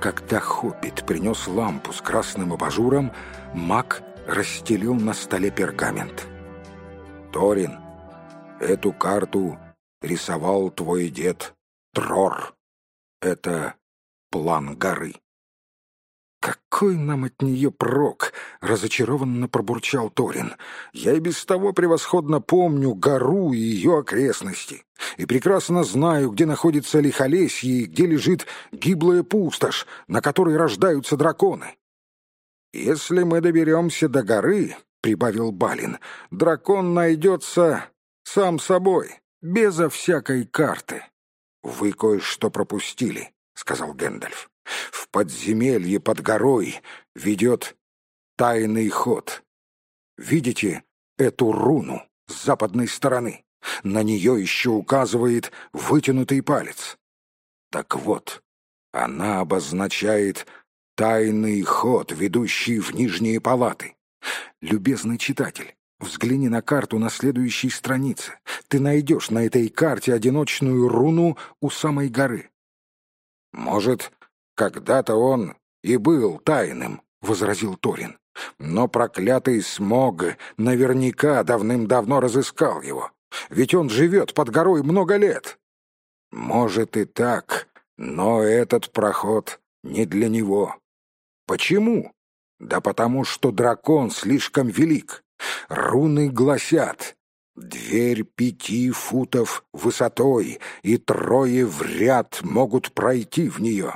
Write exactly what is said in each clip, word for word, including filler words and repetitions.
Когда хоббит принес лампу с красным абажуром, маг расстелил на столе пергамент. «Торин, эту карту рисовал твой дед Трор. Это план горы». «Какой нам от нее прок?» — разочарованно пробурчал Торин. «Я и без того превосходно помню гору и ее окрестности, и прекрасно знаю, где находится Лихолесье и где лежит гиблая пустошь, на которой рождаются драконы». «Если мы доберемся до горы, — прибавил Балин, — дракон найдется сам собой, безо всякой карты». «Вы кое-что пропустили», — сказал Гэндальф. «В подземелье под горой ведет тайный ход. Видите эту руну с западной стороны? На нее еще указывает вытянутый палец. Так вот, она обозначает тайный ход, ведущий в нижние палаты. Любезный читатель, взгляни на карту на следующей странице. Ты найдешь на этой карте одиночную руну у самой горы». «Может, когда-то он и был тайным», — возразил Торин. «Но проклятый Смог наверняка давным-давно разыскал его. Ведь он живет под горой много лет». «Может и так, но этот проход не для него». «Почему?» «Да потому что дракон слишком велик. Руны гласят: дверь пяти футов высотой, и трое в ряд могут пройти в нее».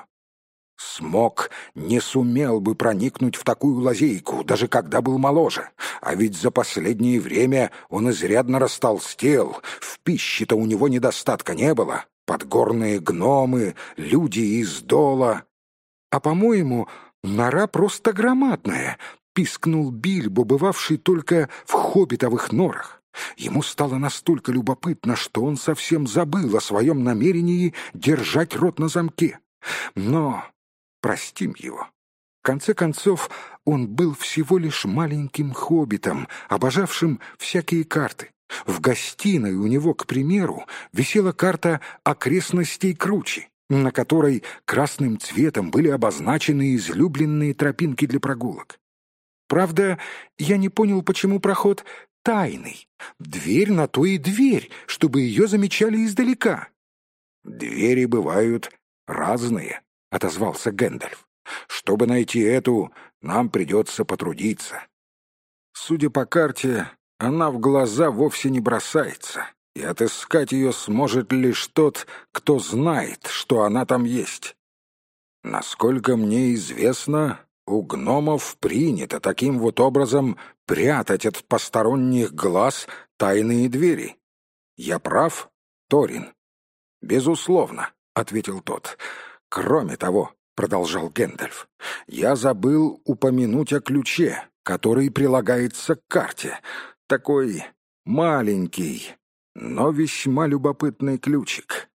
Смог не сумел бы проникнуть в такую лазейку, даже когда был моложе. А ведь за последнее время он изрядно растолстел, в пище-то у него недостатка не было. Подгорные гномы, люди из дола. «А, по-моему, нора просто громадная», — пискнул Бильбо, бывавший только в хоббитовых норах. Ему стало настолько любопытно, что он совсем забыл о своем намерении держать рот на замке. Но простим его. В конце концов, он был всего лишь маленьким хоббитом, обожавшим всякие карты. В гостиной у него, к примеру, висела карта окрестностей Кручи, на которой красным цветом были обозначены излюбленные тропинки для прогулок. Правда, я не понял, почему проход тайный. Дверь на то и дверь, чтобы ее замечали издалека. «Двери бывают разные», — отозвался Гэндальф. «Чтобы найти эту, нам придется потрудиться. Судя по карте, она в глаза вовсе не бросается, и отыскать ее сможет лишь тот, кто знает, что она там есть. Насколько мне известно, у гномов принято таким вот образом прятать от посторонних глаз тайные двери. Я прав, Торин?» «Безусловно», — ответил тот. «Кроме того, — продолжал Гэндальф, — я забыл упомянуть о ключе, который прилагается к карте. Такой маленький, но весьма любопытный ключик.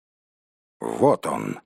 Вот он».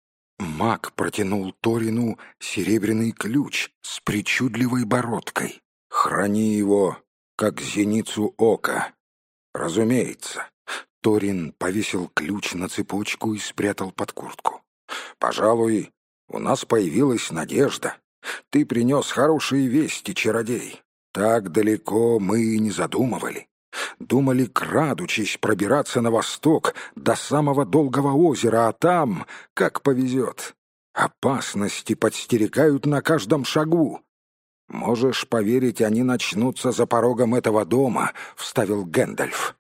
Маг протянул Торину серебряный ключ с причудливой бородкой. «Храни его, как зеницу ока». «Разумеется». Торин повесил ключ на цепочку и спрятал под куртку. «Пожалуй, у нас появилась надежда. Ты принес хорошие вести, чародей. Так далеко мы и не задумывали. Думали, крадучись, пробираться на восток до самого Долгого озера, а там, как повезет. Опасности подстерегают на каждом шагу». «Можешь поверить, они начнутся за порогом этого дома», — вставил Гэндальф.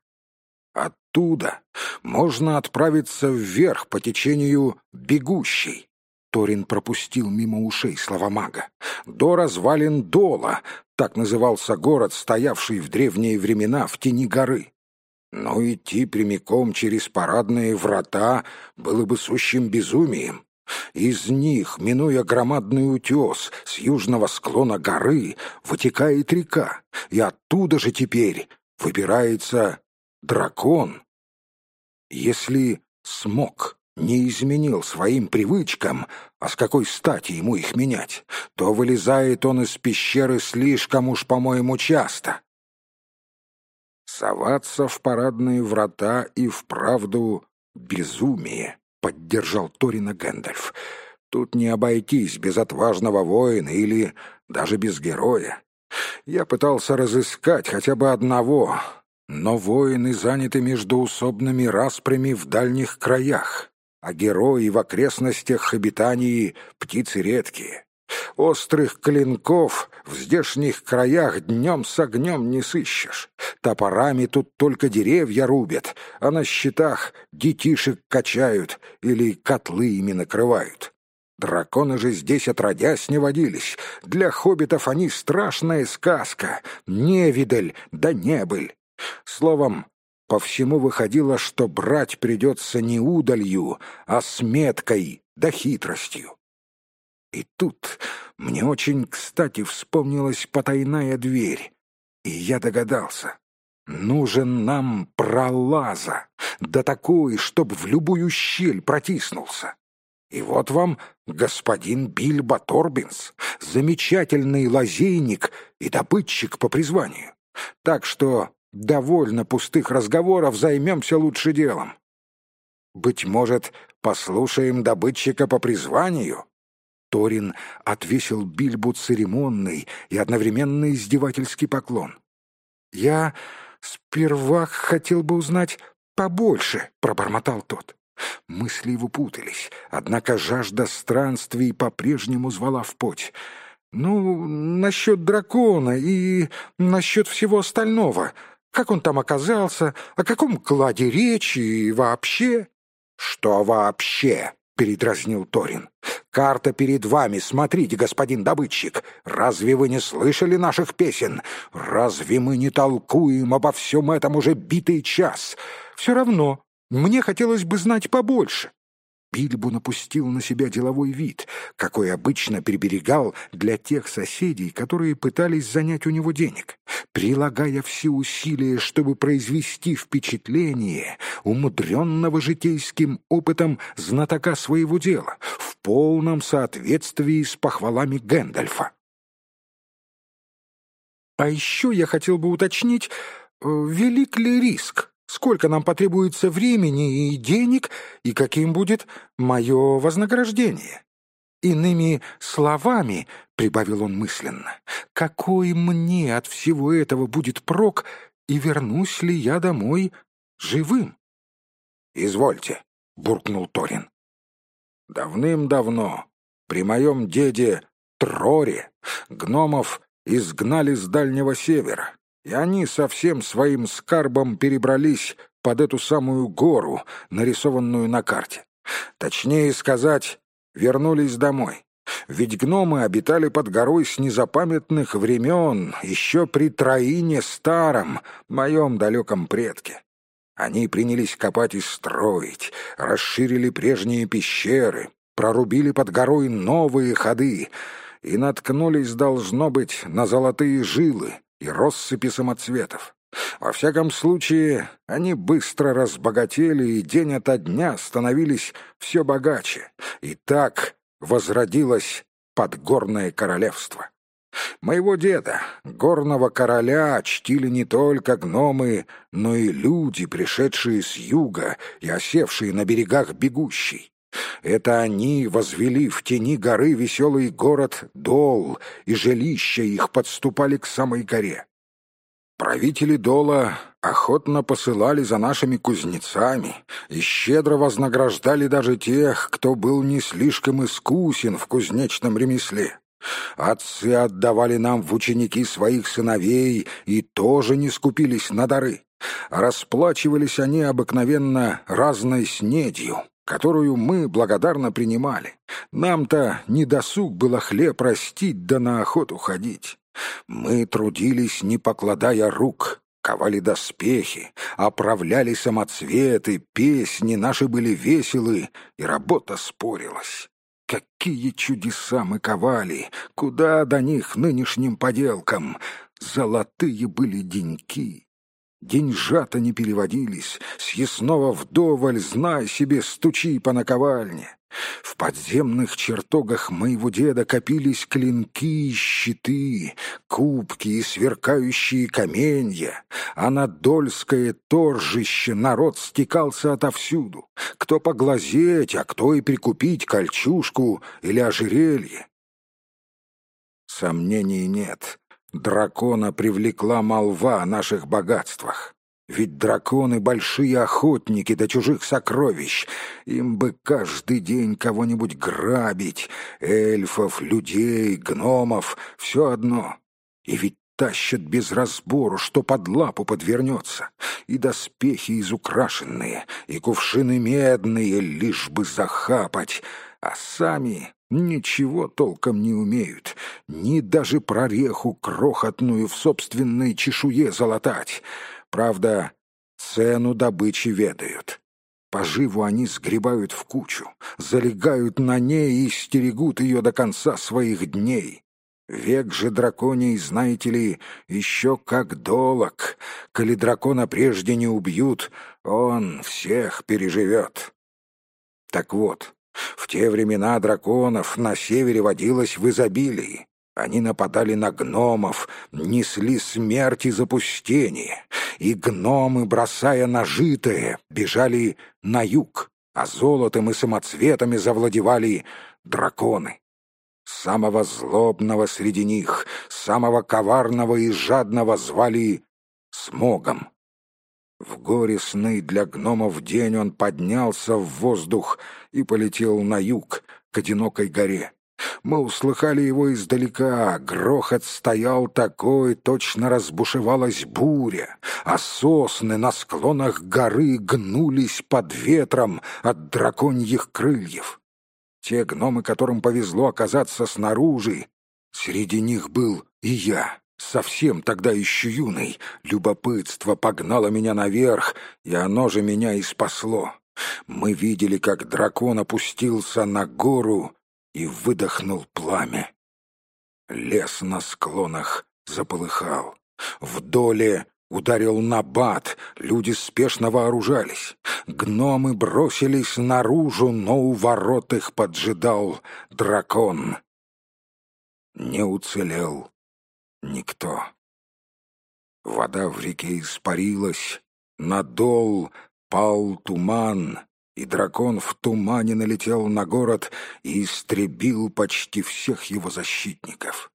«Оттуда можно отправиться вверх по течению Бегущей». Торин пропустил мимо ушей слова мага. «До развалин Дола», так назывался город, стоявший в древние времена в тени горы. Но идти прямиком через парадные врата было бы сущим безумием. Из них, минуя громадный утес с южного склона горы, вытекает река, и оттуда же теперь выбирается дракон. Если Смог не изменил своим привычкам, а с какой стати ему их менять, то вылезает он из пещеры слишком уж, по-моему, часто. «Соваться в парадные врата и вправду безумие», — поддержал Торина Гэндальф. Тут не обойтись без отважного воина или даже без героя. Я пытался разыскать хотя бы одного, но воины заняты междоусобными распрями в дальних краях, а герои в окрестностях обитаний птицы редкие. Острых клинков в здешних краях днем с огнем не сыщешь. Топорами тут только деревья рубят, а на щитах детишек качают или котлы ими накрывают. Драконы же здесь отродясь не водились. Для хоббитов они страшная сказка, невидаль да небыль. Словом, по всему выходило, что брать придется не удалью, а с меткой да хитростью. И тут мне очень кстати вспомнилась потайная дверь, и я догадался. Нужен нам пролаза, да такой, чтоб в любую щель протиснулся. И вот вам господин Бильбо Торбинс, замечательный лазейник и добытчик по призванию. Так что довольно пустых разговоров, займемся лучше делом. Быть может, послушаем добытчика по призванию? Торин отвесил Бильбу церемонный и одновременно издевательский поклон. «Я сперва хотел бы узнать побольше», — пробормотал тот. Мысли его путались, однако жажда странствий по-прежнему звала в путь. «Ну, насчет дракона и насчет всего остального. Как он там оказался, о каком кладе речи и вообще...» «Что вообще?» — передразнил Торин. «Карта перед вами, смотрите, господин добытчик. Разве вы не слышали наших песен? Разве мы не толкуем обо всем этом уже битый час? Все равно мне хотелось бы знать побольше». Бильбо напустил на себя деловой вид, какой обычно приберегал для тех соседей, которые пытались занять у него денег, прилагая все усилия, чтобы произвести впечатление умудренного житейским опытом знатока своего дела, в полном соответствии с похвалами Гэндальфа. «А еще я хотел бы уточнить, велик ли риск? Сколько нам потребуется времени и денег, и каким будет мое вознаграждение? Иными словами, — прибавил он мысленно, — какой мне от всего этого будет прок, и вернусь ли я домой живым?» «Извольте», — буркнул Торин. «Давным-давно при моем деде Троре гномов изгнали с Дальнего Севера, и они со всем своим скарбом перебрались под эту самую гору, нарисованную на карте. Точнее сказать, вернулись домой. Ведь гномы обитали под горой с незапамятных времен, еще при Троине Старом, моем далеком предке. Они принялись копать и строить, расширили прежние пещеры, прорубили под горой новые ходы и наткнулись, должно быть, на золотые жилы и россыпи самоцветов. Во всяком случае, они быстро разбогатели и день ото дня становились все богаче. И так возродилось подгорное королевство. Моего деда, горного короля, чтили не только гномы, но и люди, пришедшие с юга и осевшие на берегах бегущей. Это они возвели в тени горы веселый город Дол, и жилища их подступали к самой горе. Правители Дола охотно посылали за нашими кузнецами и щедро вознаграждали даже тех, кто был не слишком искусен в кузнечном ремесле. Отцы отдавали нам в ученики своих сыновей и тоже не скупились на дары. Расплачивались они обыкновенно разной снедью, которую мы благодарно принимали. Нам-то не досуг было хлеб растить да на охоту ходить. Мы трудились, не покладая рук, ковали доспехи, оправляли самоцветы, песни наши были веселы, и работа спорилась. Какие чудеса мы ковали! Куда до них нынешним поделкам? Золотые были деньки. Деньжата не переводились, съестного вдоволь, знай себе, стучи по наковальне. В подземных чертогах моего деда копились клинки и щиты, кубки и сверкающие каменья, а на Дольское торжище народ стекался отовсюду, кто поглазеть, а кто и прикупить кольчужку или ожерелье. Сомнений нет, дракона привлекла молва о наших богатствах. Ведь драконы — большие охотники до чужих сокровищ. Им бы каждый день кого-нибудь грабить. Эльфов, людей, гномов — все одно. И ведь тащат без разбору, что под лапу подвернется. И доспехи изукрашенные, и кувшины медные, лишь бы захапать. А сами ничего толком не умеют. Ни даже прореху крохотную в собственной чешуе залатать. Правда, цену добычи ведают. Поживу они сгребают в кучу, залегают на ней и стерегут ее до конца своих дней. Век же драконий, знаете ли, еще как долог. Коли дракона прежде не убьют, он всех переживет. Так вот, в те времена драконов на севере водилось в изобилии. Они нападали на гномов, несли смерть и запустение, и гномы, бросая нажитое, бежали на юг, а золотом и самоцветами завладевали драконы. Самого злобного среди них, самого коварного и жадного звали Смогом. В горестный для гномов день он поднялся в воздух и полетел на юг, к одинокой горе. Мы услыхали его издалека, грохот стоял такой, точно разбушевалась буря, а сосны на склонах горы гнулись под ветром от драконьих крыльев. Те гномы, которым повезло оказаться снаружи, среди них был и я, совсем тогда еще юный. Любопытство погнало меня наверх, и оно же меня и спасло. Мы видели, как дракон опустился на гору и выдохнул пламя. Лес на склонах заполыхал. В доле ударил набат, люди спешно вооружались. Гномы бросились наружу, но у ворот их поджидал дракон. Не уцелел никто. Вода в реке испарилась, на дол пал туман, и дракон в тумане налетел на город и истребил почти всех его защитников.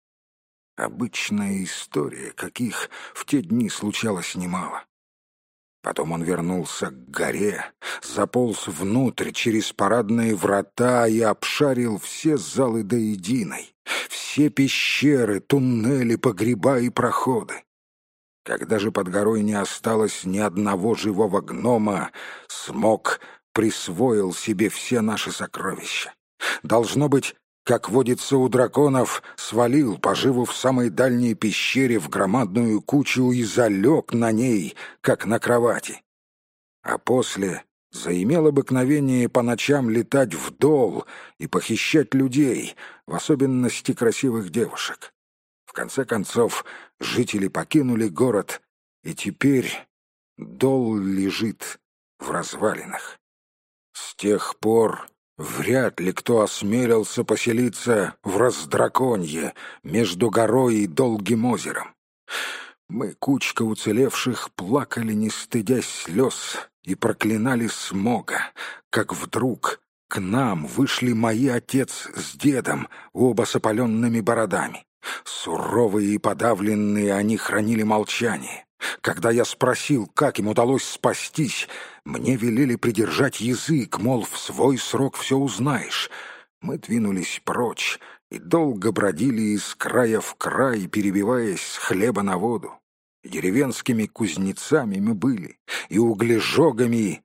Обычная история, каких в те дни случалось немало. Потом он вернулся к горе, заполз внутрь через парадные врата и обшарил все залы до единой, все пещеры, туннели, погреба и проходы. Когда же под горой не осталось ни одного живого гнома, Смог присвоил себе все наши сокровища. Должно быть, как водится у драконов, свалил поживу в самой дальней пещере в громадную кучу и залег на ней, как на кровати. А после заимел обыкновение по ночам летать вдол и похищать людей, в особенности красивых девушек. В конце концов, жители покинули город, и теперь дол лежит в развалинах. С тех пор вряд ли кто осмелился поселиться в Раздраконье между горой и Долгим озером. Мы, кучка уцелевших, плакали, не стыдясь слез, и проклинали Смога, как вдруг к нам вышли мои отец с дедом, оба с опаленными бородами. Суровые и подавленные, они хранили молчание. Когда я спросил, как им удалось спастись, мне велели придержать язык, мол, в свой срок все узнаешь. Мы двинулись прочь и долго бродили из края в край, перебиваясь с хлеба на воду. И деревенскими кузнецами мы были, и углежогами.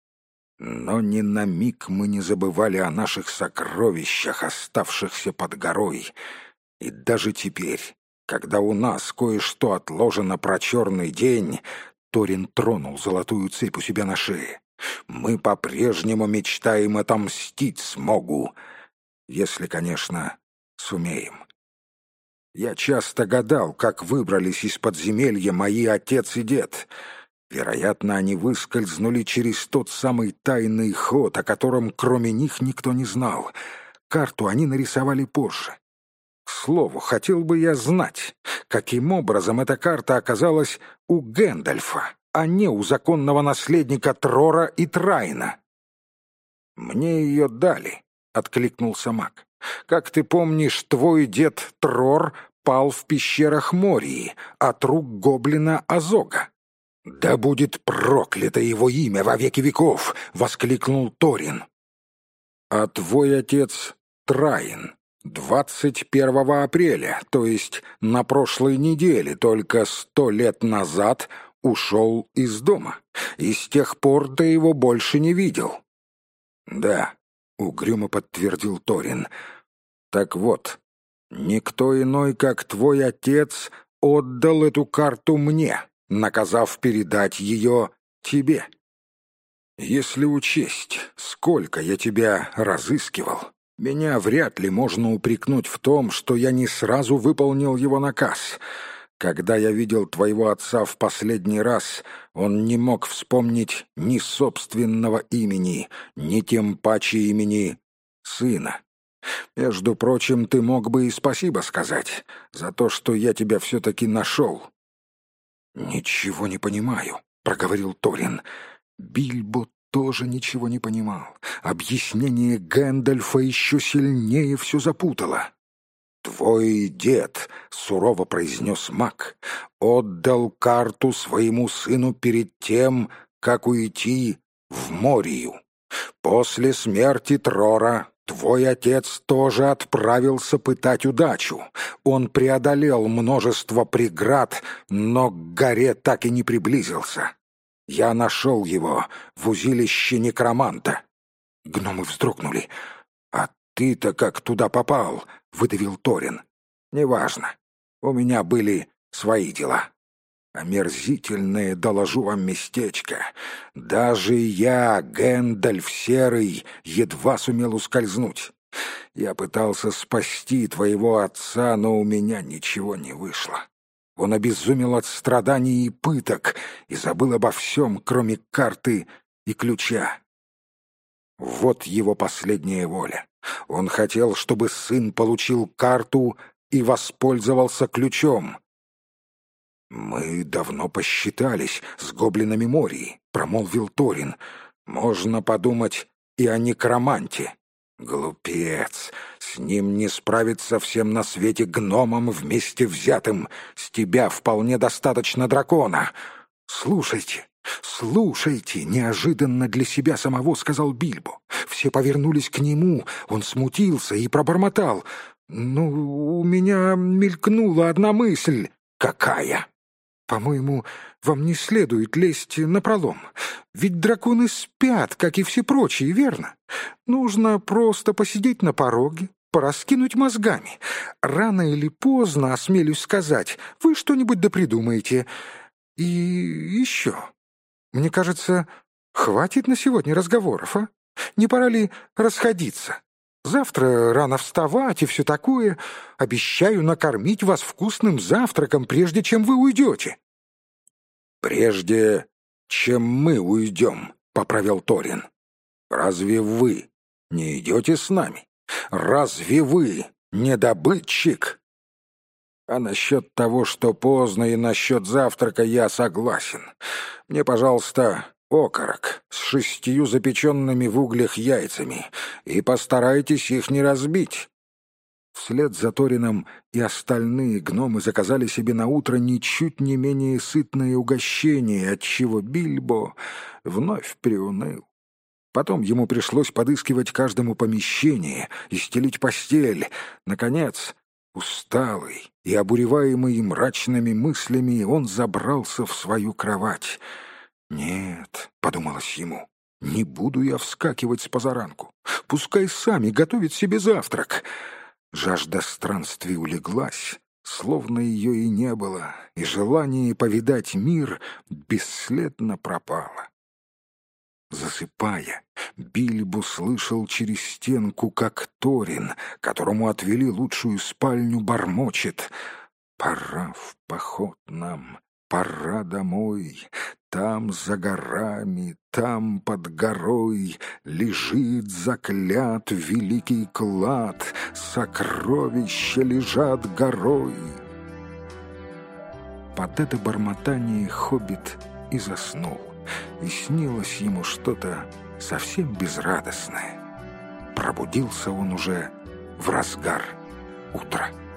Но ни на миг мы не забывали о наших сокровищах, оставшихся под горой. И даже теперь, когда у нас кое-что отложено про черный день, Торин тронул золотую цепь у себя на шее. Мы по-прежнему мечтаем отомстить Смогу, если, конечно, сумеем. Я часто гадал, как выбрались из подземелья мои отец и дед. Вероятно, они выскользнули через тот самый тайный ход, о котором кроме них никто не знал. Карту они нарисовали позже. К слову, хотел бы я знать, каким образом эта карта оказалась у Гэндальфа, а не у законного наследника Трора и Трайна. «Мне ее дали», — откликнулся маг. «Как ты помнишь, твой дед Трор пал в пещерах Мории от рук гоблина Азога». «Да будет проклято его имя во веки веков!» — воскликнул Торин. «А твой отец Трайн двадцать первого апреля, то есть на прошлой неделе, только сто лет назад, ушел из дома, и с тех пор ты его больше не видел». «Да», — угрюмо подтвердил Торин. «Так вот, никто иной, как твой отец, отдал эту карту мне, наказав передать ее тебе. Если учесть, сколько я тебя разыскивал, меня вряд ли можно упрекнуть в том, что я не сразу выполнил его наказ. Когда я видел твоего отца в последний раз, он не мог вспомнить ни собственного имени, ни тем паче имени сына. Между прочим, ты мог бы и спасибо сказать за то, что я тебя все-таки нашел». «Ничего не понимаю», — проговорил Торин. Бильбо тоже ничего не понимал. Объяснение Гэндальфа еще сильнее все запутало. «Твой дед», — сурово произнес маг, — «отдал карту своему сыну перед тем, как уйти в Морию. После смерти Трора твой отец тоже отправился пытать удачу. Он преодолел множество преград, но к горе так и не приблизился. Я нашел его в узилище некроманта». Гномы вздрогнули. «А ты-то как туда попал?» — выдавил Торин. «Неважно. У меня были свои дела. Омерзительное, доложу вам, местечко. Даже я, Гэндальф Серый, едва сумел ускользнуть. Я пытался спасти твоего отца, но у меня ничего не вышло. Он обезумел от страданий и пыток и забыл обо всем, кроме карты и ключа. Вот его последняя воля. Он хотел, чтобы сын получил карту и воспользовался ключом». «Мы давно посчитались с гоблинами Мории», — промолвил Торин. «Можно подумать и о некроманте». «Глупец! С ним не справиться всем на свете гномам вместе взятым. С тебя вполне достаточно дракона». «Слушайте, слушайте!» — неожиданно для себя самого сказал Бильбо. Все повернулись к нему, он смутился и пробормотал. «Ну, у меня мелькнула одна мысль». «Какая?» «По-моему, вам не следует лезть напролом. Ведь драконы спят, как и все прочие, верно? Нужно просто посидеть на пороге, пораскинуть мозгами. Рано или поздно, осмелюсь сказать, вы что-нибудь допридумаете. И еще. Мне кажется, хватит на сегодня разговоров, а? Не пора ли расходиться? Завтра рано вставать и все такое. Обещаю накормить вас вкусным завтраком, прежде чем вы уйдете». «Прежде чем мы уйдем», — поправил Торин. «Разве вы не идете с нами? Разве вы не добытчик?» «А насчет того, что поздно, и насчет завтрака я согласен. Мне, пожалуйста, окорок с шестью запеченными в углях яйцами, и постарайтесь их не разбить». Вслед за Торином и остальные гномы заказали себе на утро ничуть не менее сытное угощение, отчего Бильбо вновь приуныл. Потом ему пришлось подыскивать каждому помещение и стелить постель. Наконец, усталый и обуреваемый мрачными мыслями, он забрался в свою кровать. «Нет», — подумалось ему, — «не буду я вскакивать с позаранку. Пускай сами готовят себе завтрак». Жажда странствий улеглась, словно ее и не было, и желание повидать мир бесследно пропало. Засыпая, Бильбо слышал через стенку, как Торин, которому отвели лучшую спальню, бормочет: «Пора в поход нам, пора домой. Там за горами, там под горой лежит заклят великий клад, сокровища лежат горой. Под это бормотание хоббит и заснул, и снилось ему что-то совсем безрадостное. Пробудился он уже в разгар утра.